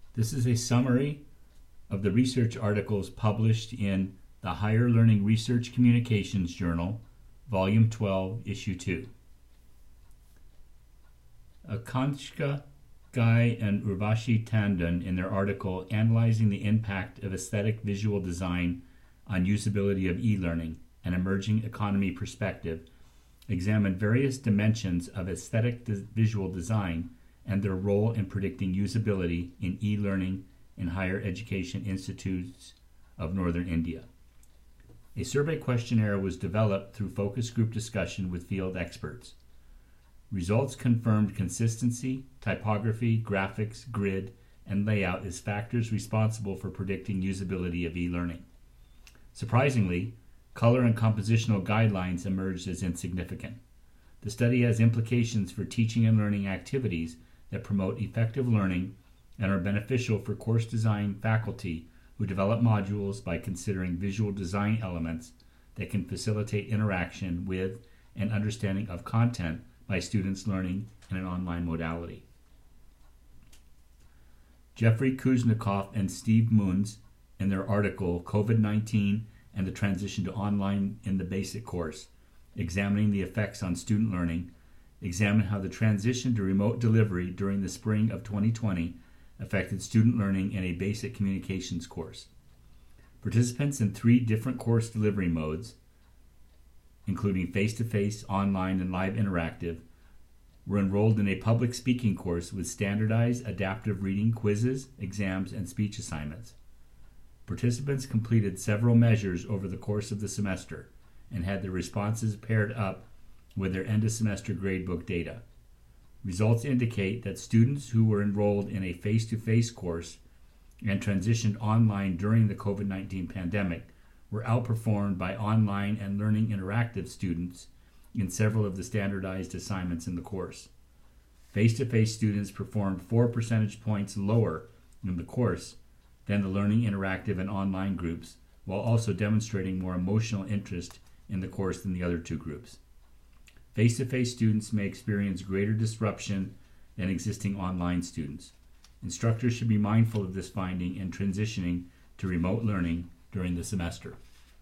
This is a summary of the research articles published in the Higher Learning Research Communications Journal, Volume 12, Issue 2. Akanksha Ghai and Urvashi Tandon, in their article Analyzing the Impact of Aesthetic Visual Design on Usability of E-Learning, an Emerging Economy Perspective, examined various dimensions of aesthetic visual design and their role in predicting usability in e-learning in higher education institutes of northern India. A survey questionnaire was developed through focus group discussion with field experts. Results confirmed consistency, typography, graphics, grid, and layout as factors responsible for predicting usability of e-learning. Surprisingly, color and compositional guidelines emerged as insignificant. The study has implications for teaching and learning activities that promote effective learning and are beneficial for course design faculty who develop modules by considering visual design elements that can facilitate interaction with and understanding of content by students learning in an online modality. Jeffrey Kuznikoff and Steve Munz, in their article COVID-19 and the Transition to Online in the Basic Course, Examining the Effects on Student Learning, examine how the transition to remote delivery during the spring of 2020 affected student learning in a basic communications course. Participants in 3 different course delivery modes, including face-to-face, online, and live interactive, were enrolled in a public speaking course with standardized adaptive reading quizzes, exams, and speech assignments. Participants completed several measures over the course of the semester and had their responses paired up with their end-of-semester gradebook data. Results indicate that students who were enrolled in a face-to-face course and transitioned online during the COVID-19 pandemic were outperformed by online and learning interactive students in several of the standardized assignments in the course. Face-to-face students performed 4 percentage points lower in the course than the learning interactive and online groups, while also demonstrating more emotional interest in the course than the other 2 groups. Face-to-face students may experience greater disruption than existing online students. Instructors should be mindful of this finding in transitioning to remote learning during the semester.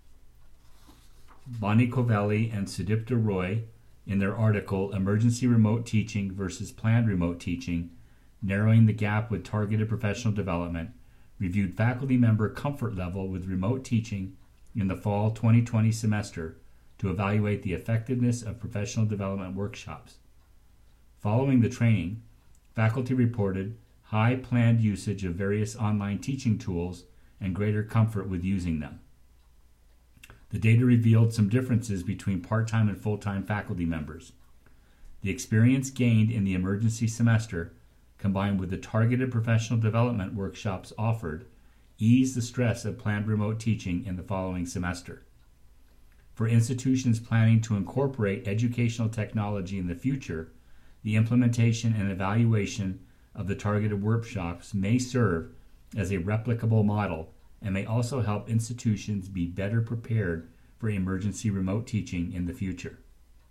Bonnie Covelli and Sudipta Roy, in their article Emergency Remote Teaching versus Planned Remote Teaching, Narrowing the Gap with Targeted Professional Development, reviewed faculty member comfort level with remote teaching in the fall 2020 semester to evaluate the effectiveness of professional development workshops. Following the training, faculty reported high planned usage of various online teaching tools and greater comfort with using them. The data revealed some differences between part-time and full-time faculty members. The experience gained in the emergency semester, combined with the targeted professional development workshops offered, eased the stress of planned remote teaching in the following semester. For institutions planning to incorporate educational technology in the future, the implementation and evaluation of the targeted workshops may serve as a replicable model and may also help institutions be better prepared for emergency remote teaching in the future.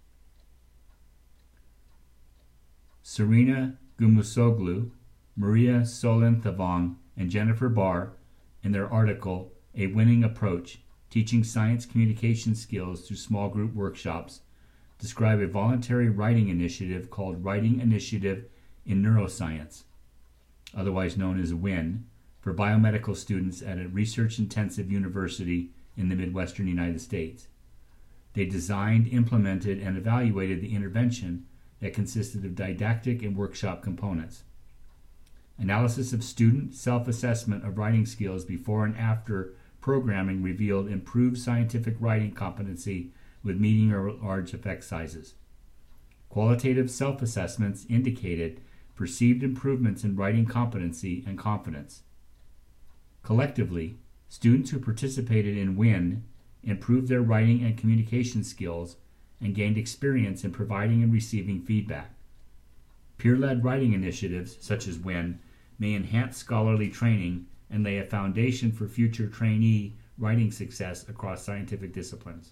Serena Gumusoglu, Maria Solenthavong, and Jennifer Barr, in their article A Winning Approach, Teaching Science Communication Skills Through Small Group Workshops, describe a voluntary writing initiative called Writing Initiative in Neuroscience, otherwise known as WIN, for biomedical students at a research-intensive university in the Midwestern United States. They designed, implemented, and evaluated the intervention that consisted of didactic and workshop components. Analysis of student self-assessment of writing skills before and after programming revealed improved scientific writing competency with medium or large effect sizes. Qualitative self-assessments indicated perceived improvements in writing competency and confidence. Collectively, students who participated in WIN improved their writing and communication skills and gained experience in providing and receiving feedback. Peer-led writing initiatives, such as WIN, may enhance scholarly training and lay a foundation for future trainee writing success across scientific disciplines.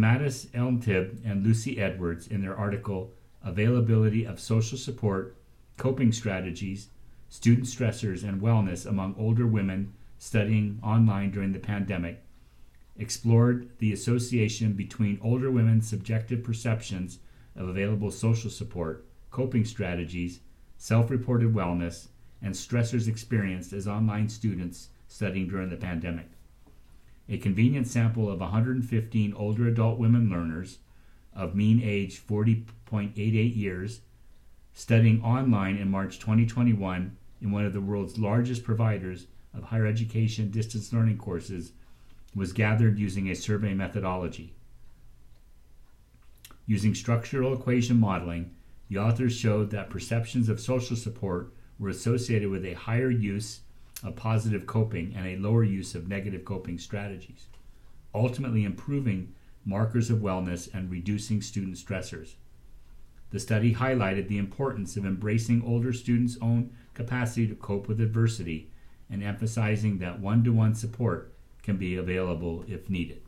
Stamatis Elmtib and Lucy Edwards, in their article Availability of Social Support coping strategies, student stressors, and wellness among older women studying online during the pandemic, explored the association between older women's subjective perceptions of available social support, coping strategies, self-reported wellness, and stressors experienced as online students studying during the pandemic. A convenient sample of 115 older adult women learners of mean age 40.88 years studying online in March 2021 in one of the world's largest providers of higher education distance learning courses was gathered using a survey methodology. Using structural equation modeling, the authors showed that perceptions of social support were associated with a higher use of positive coping and a lower use of negative coping strategies, ultimately improving markers of wellness and reducing student stressors. The study highlighted the importance of embracing older students' own capacity to cope with adversity and emphasizing that one-to-one support can be available if needed.